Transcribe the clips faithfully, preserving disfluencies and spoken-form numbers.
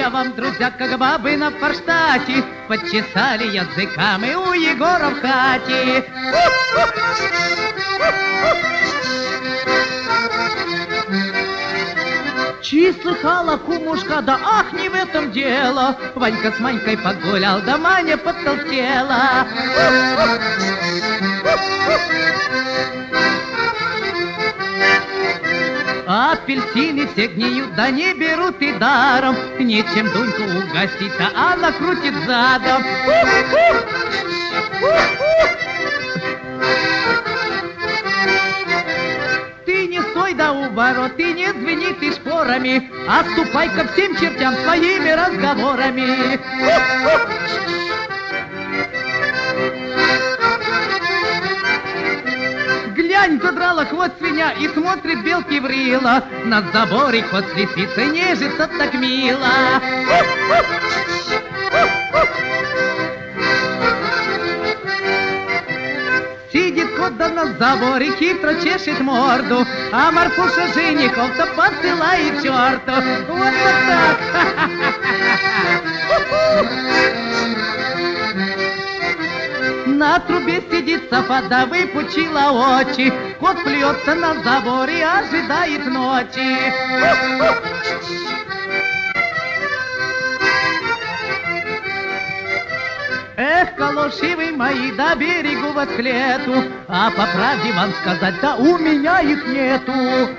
я вам, друзья, как бабы на форштате, подчесали языками у Егора в хате. Чи слыхала, кумушка, да ах, не в этом дело. Ванька с Манькой погулял, да Маня подтолстела. Апельсины все гниют, да не берут и даром. Нечем Дуньку угостить-то, она крутит задом. Ты не стой да у ворот, ты не звени ты шпорами, а ступай ко всем чертям своими разговорами. Глянь, задрала хвост свинья и смотрит белки в рыло. На заборе кот с лисицей нежится так мило. Сидит кот да на заборе, хитро чешет морду, а Марфуша женихов-то посылает черту. Вот так. На трубе сидит Софа, да выпучила очи. Кот плюется на заборе, ожидает ночи. Эх, калоши вы мои, до берегу в отклету, а по правде вам сказать, да у меня их нету.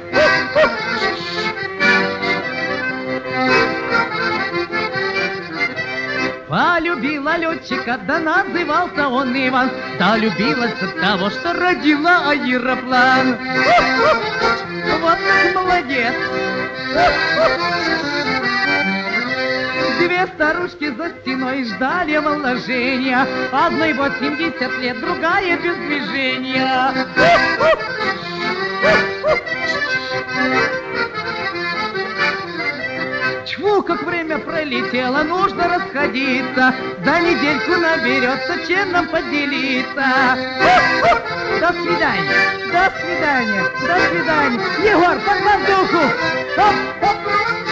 Полюбила летчика, да назывался он Иван, да любилась от того, что родила аэроплан. Вот так молодец. Две старушки за стеной ждали вложения, одной восемьдесят лет, другая без движения. Чфу, как время пролетело, нужно расходиться. За недельку наберется, чем нам поделиться. До свидания, до свидания, до свидания. Егор, под воздуху! Оп, оп.